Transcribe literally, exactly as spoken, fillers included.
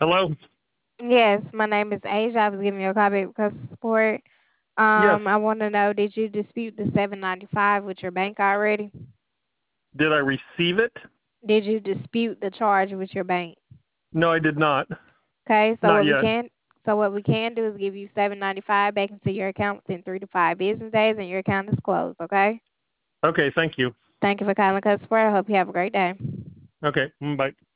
Hello? Yes, my name is Asia. I was giving you a call back because of support. Yes. Um, I want to know, did you dispute the seven ninety five with your bank already? Did I receive it? Did you dispute the charge with your bank? No, I did not. Okay, so Not what we yet. can so what we can do is give you seven ninety five back into your account within three to five business days, and your account is closed. Okay. Okay, thank you. Thank you for calling customer support. I hope you have a great day. Okay, mm, bye.